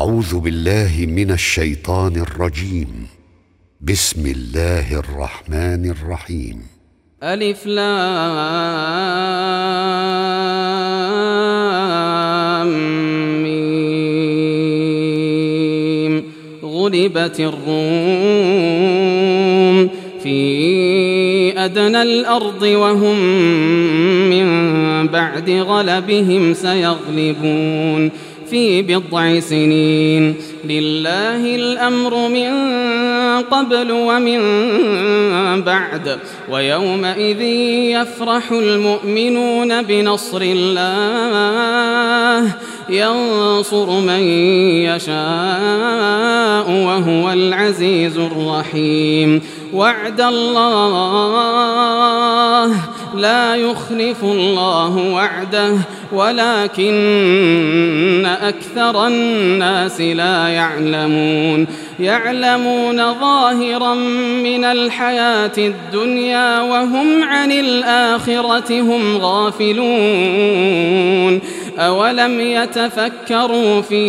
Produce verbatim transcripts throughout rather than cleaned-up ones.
أعوذ بالله من الشيطان الرجيم. بسم الله الرحمن الرحيم. ألف لام ميم. غلبت الروم في أدنى الأرض وهم من بعد غلبهم سيغلبون في بضع سنين. لله الأمر من قبل ومن بعد، ويومئذ يفرح المؤمنون بنصر الله ينصر من يشاء وهو العزيز الرحيم. وعد الله لا يخلف الله وعده ولكن أكثر الناس لا يعلمون. يعلمون ظاهرا من الحياة الدنيا وهم عن الآخرة هم غافلون. أولم يتفكروا في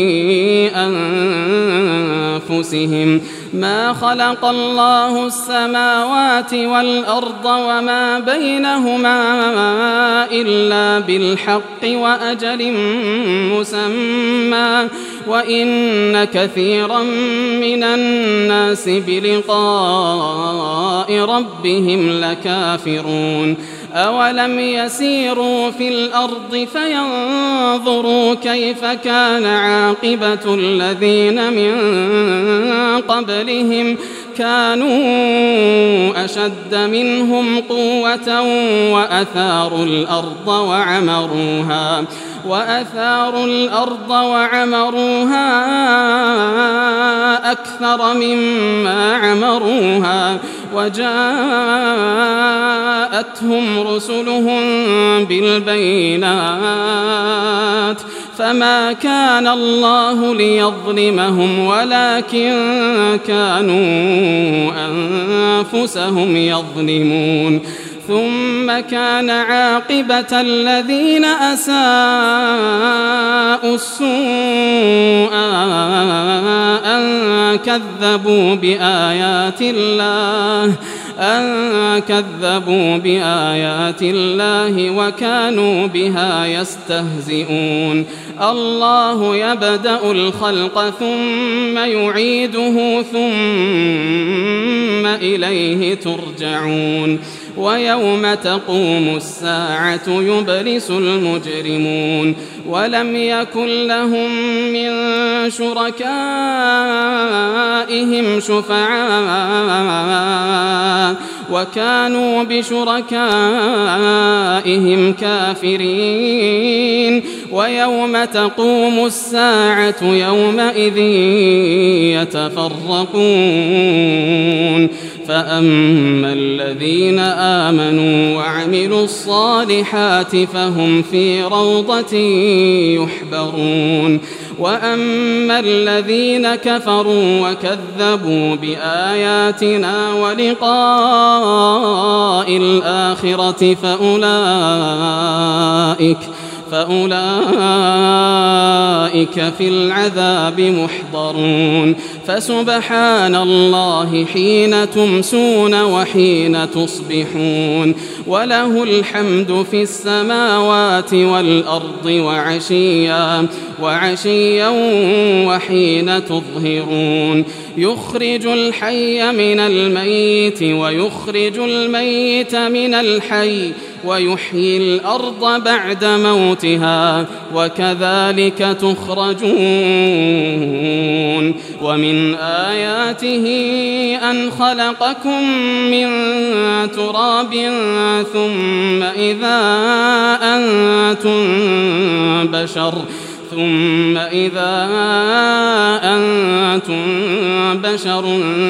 أنفسهم ما خلق الله السماوات والأرض وما بينهما إلا بالحق وأجل مسمى وإن كثيرا من الناس بلقاء ربهم لكافرون. أولم يسيروا في الأرض فينظروا كيف كان عاقبة الذين من قبلهم كانوا أشد منهم قوة وأثاروا الأرض وعمروها وأثاروا الأرض وعمروها أكثر مما عمروها وجاءتهم رسلهم بالبينات فما كان الله ليظلمهم ولكن كانوا أنفسهم يظلمون. ثم كان عاقبة الذين أساءوا السوء أن كذبوا بآيات الله أن كذبوا بآيات الله وكانوا بها يستهزئون. الله يبدأ الخلق ثم يعيده ثم إليه ترجعون. ويوم تقوم الساعة يبلس المجرمون ولم يكن لهم من شركائهم شفعاء وكانوا بشركائهم كافرين. ويوم تقوم الساعة يومئذ يتفرقون فأما الذين آمنوا وعملوا الصالحات فهم في روضة يحبرون. وأما الذين كفروا وكذبوا بآياتنا ولقاء الآخرة فأولئك فأولئك في العذاب محضرون. فسبحان الله حين تمسون وحين تصبحون وله الحمد في السماوات والأرض وعشيا وعشيا وحين تظهرون. يخرج الحي من الميت ويخرج الميت من الحي ويحيي الأرض بعد موتها وكذلك تخرجون. ومن آياته أن خلقكم من تراب ثم إذا أنتم بشر ثم إذا أنتم بشر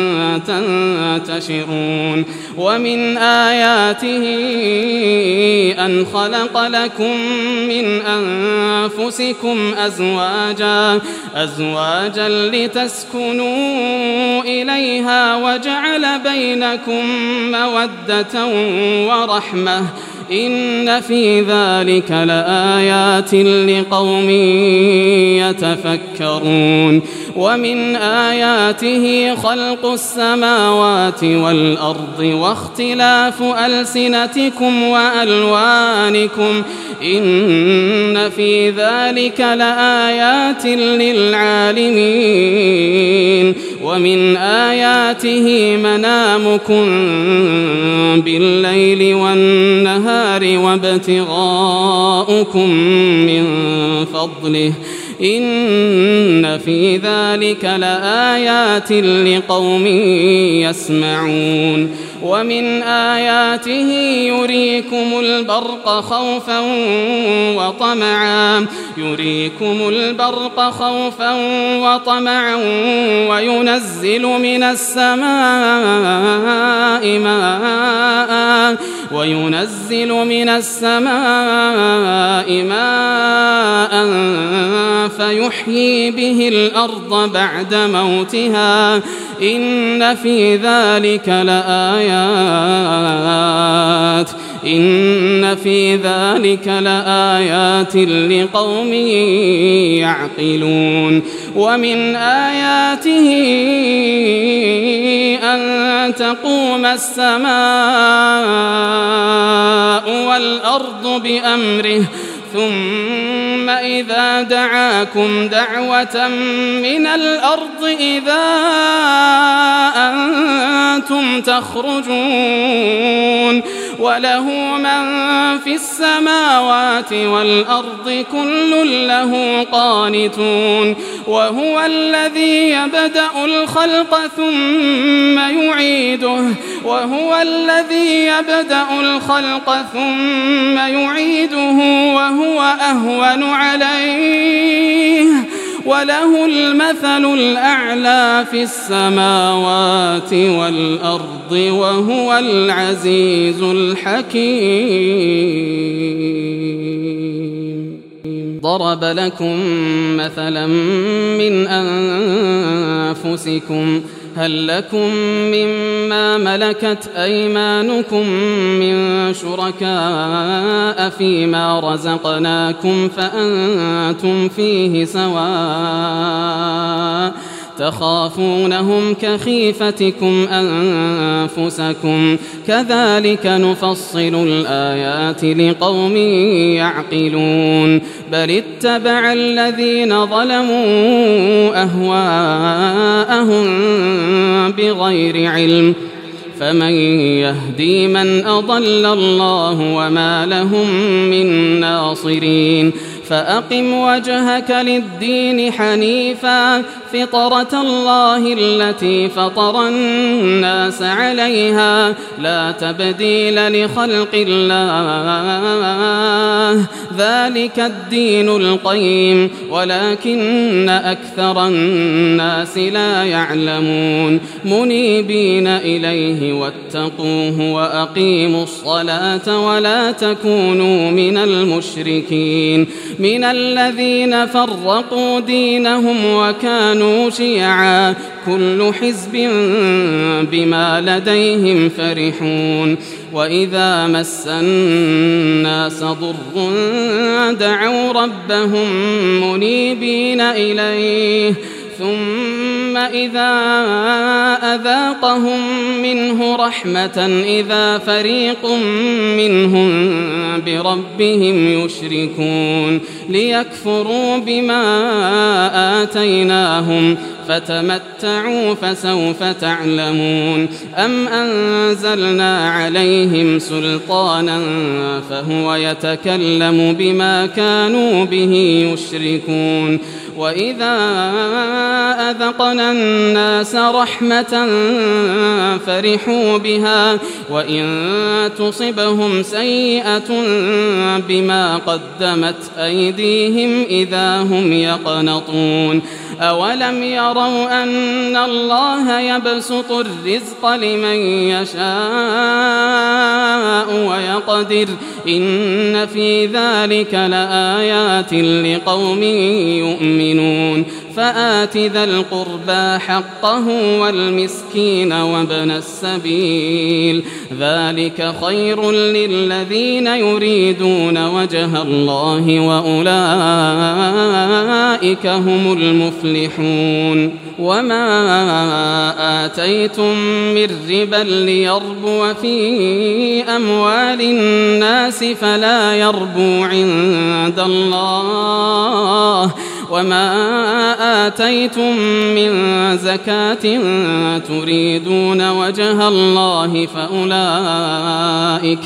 تنتشرون. ومن آياته أن خلق لكم من أنفسكم أزواجا أزواجا لتسكنوا إليها وجعل بينكم مودة ورحمة إن في ذلك لآيات لقوم يتفكرون ومن آياته خلق السماوات والأرض واختلاف ألسنتكم وألوانكم إن في ذلك لآيات للعالمين ومن آياته منامكم بالليل والنهار وابتغاؤكم من فضله إن في ذلك لآيات لقوم يسمعون ومن آياته يريكم البرق خوفا وطمعا يريكم البرق خوفا وطمعا وينزل من السماء ماء وينزل من السماء ماء فيحيي به الأرض بعد موتها إن في ذلك لآيات إن في ذلك لآيات لقوم يعقلون ومن آياته أن تقوم السماء والأرض بأمره ثم إذا دعاكم دعوة من الأرض إذا أنتم تخرجون وله من في السماوات والأرض كل له قانتون وهو الذي يبدأ الخلق ثم يعيده وهو الذي يبدأ الخلق ثم يعيده وهو أهون عليه وله المثل الأعلى في السماوات والأرض وهو العزيز الحكيم. ضرب لكم مثلا من أنفسكم هل لكم مما ملكت أيمانكم من شركاء فيما رزقناكم فأنتم فيه سواء تخافونهم كخيفتكم أنفسكم كذلك نفصل الآيات لقوم يعقلون بل اتبع الذين ظلموا أهواءهم بغير علم فمن يهدي من أضل الله وما لهم من ناصرين فأقم وجهك للدين حنيفا فطرة الله التي فطر الناس عليها لا تبديل لخلق الله ذلك الدين القيم ولكن أكثر الناس لا يعلمون منيبين إليه واتقوه وأقيموا الصلاة ولا تكونوا من المشركين من الذين فرقوا دينهم وكانوا شيعا كل حزب بما لديهم فرحون وإذا مس الناس ضر دعوا ربهم منيبين إليه ثم إذا أذاقهم منه رحمة إذا فريق منهم بربهم يشركون ليكفروا بما آتيناهم فتمتعوا فسوف تعلمون أم أنزلنا عليهم سلطانا فهو يتكلم بما كانوا به يشركون وإذا أذقنا الناس رحمة فرحوا بها وإن تصبهم سيئة بما قدمت أيديهم إذا هم يقنطون أولم يروا أن الله يبسط الرزق لمن يشاء ويقدر إن في ذلك لآيات لقوم يؤمنون يؤمنون فآت ذا القربى حقه والمسكين وابن السبيل ذلك خير للذين يريدون وجه الله وأولئك هم المفلحون وما آتيتم من ربا ليربو في أموال الناس فلا يربو عند الله وما آتيتم من زكاة تريدون وجه الله فأولئك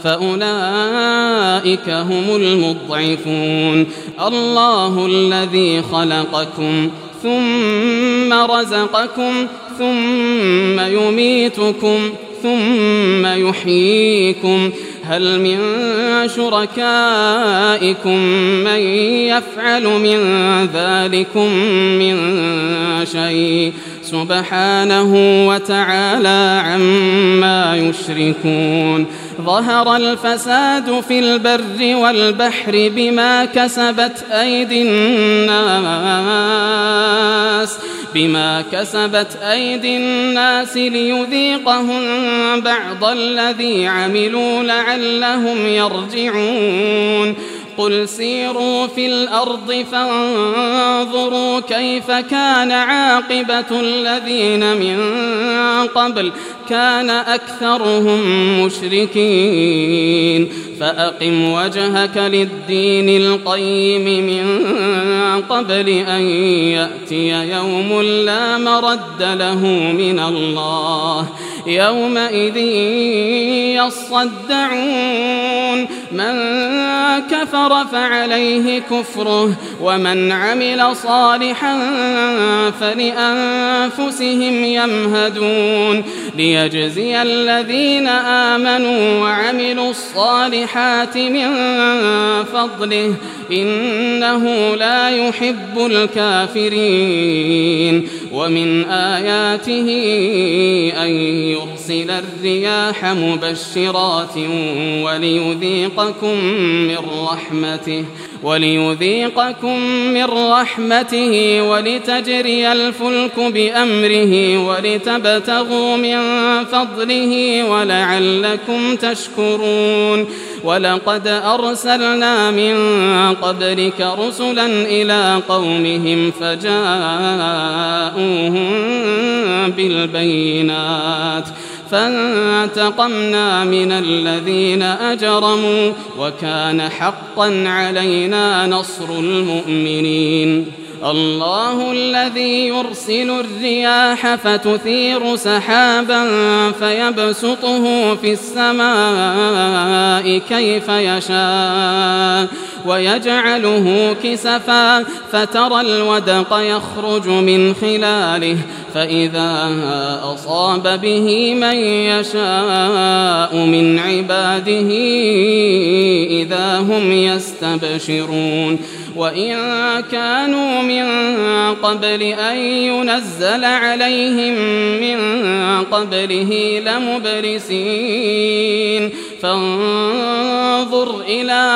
فأولئك هم المضعفون الله الذي خلقكم ثم رزقكم ثم يميتكم ثم يحييكم هل من شركائكم من يفعل من ذلكم من شيء سبحانه وتعالى عما يشركون ظهر الفساد في البر والبحر بما كسبت أيدي الناس بما كسبت أيدي الناس ليذيقهم بعض الذي عملوا لعلهم يرجعون قل سيروا في الأرض فانظروا كيف كان عاقبة الذين من قبل كان أكثرهم مشركين فأقم وجهك للدين القيم من قبل أن يأتي يوم لا مرد له من الله يومئذ يصدعون من كفر فعليه كفره ومن عمل صالحا فلأنفسهم يمهدون ليجزي الذين آمنوا وعملوا الصالحات من فضله إنه لا يحب الكافرين ومن آياته أن يرسل الرياح مبشرات وليذيقكم من رحمته وليذيقكم من رحمته ولتجري الفلك بأمره ولتبتغوا من فضله ولعلكم تشكرون ولقد أرسلنا من قبلك رسلا إلى قومهم فجاءوهم بالبينات فانتقمنا من الذين أجرموا وكان حقا علينا نصر المؤمنين الله الذي يرسل الرياح فتثير سحابا فيبسطه في السماء كيف يشاء ويجعله كسفا فترى الودق يخرج من خلاله فإذا أصاب به من يشاء من عباده إذا هم يستبشرون وإن كانوا من قبل أن ينزل عليهم من قبله لمبلسين فانظر إلى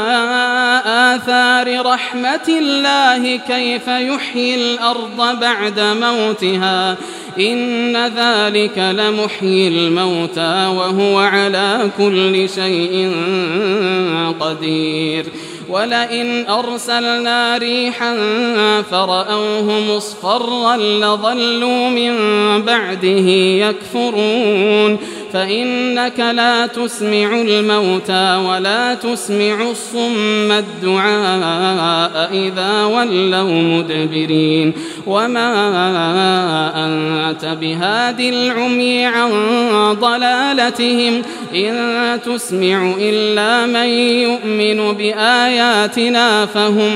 آثار رحمة الله كيف يحيي الأرض بعد موتها إن ذلك لمحيي الموتى وهو على كل شيء قدير ولئن أرسلنا ريحا فرأوه مصفرا لظلوا من بعده يكفرون فإنك لا تسمع الموتى ولا تسمع الصم الدعاء إذا ولوا مدبرين وما أنت بهاد العمي عن ضلالتهم إن تسمع إلا من يؤمن بآياتنا فهم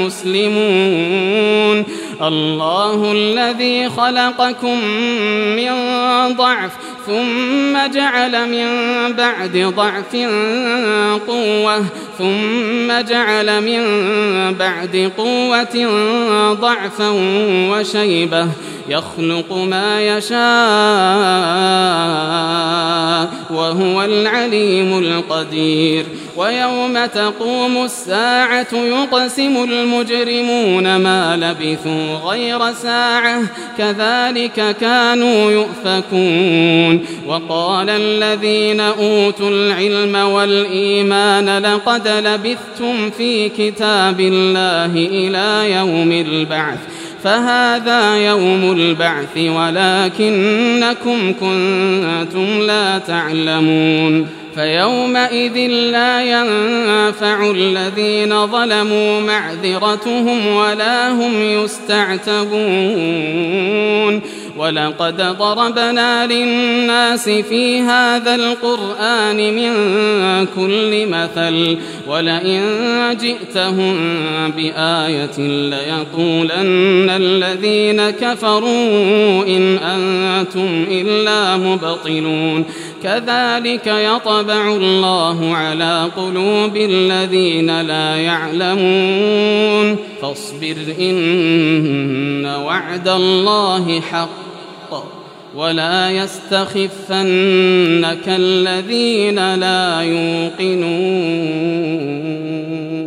مسلمون الله الذي خلقكم من ضعف ثم جعل من بعد ضعف قوة ثم جعل من بعد قوة ضعفا وشيبة يخلق ما يشاء وهو العليم القدير ويوم تقوم الساعة يقسم المجرمون ما لبثوا غير ساعة كذلك كانوا يؤفكون وقال الذين أوتوا العلم والإيمان لقد لبثتم في كتاب الله إلى يوم البعث فهذا يوم البعث ولكنكم كنتم لا تعلمون فيومئذ لا ينفع الذين ظلموا معذرتهم ولا هم يستعتبون ولقد ضربنا للناس في هذا القرآن من كل مثل ولئن جئتهم بآية ليقولن الذين كفروا إن أنتم إلا مبطلون كذلك يطبع الله على قلوب الذين لا يعلمون فاصبر إن وعد الله حق ولا يستخفنك الذين لا يوقنون.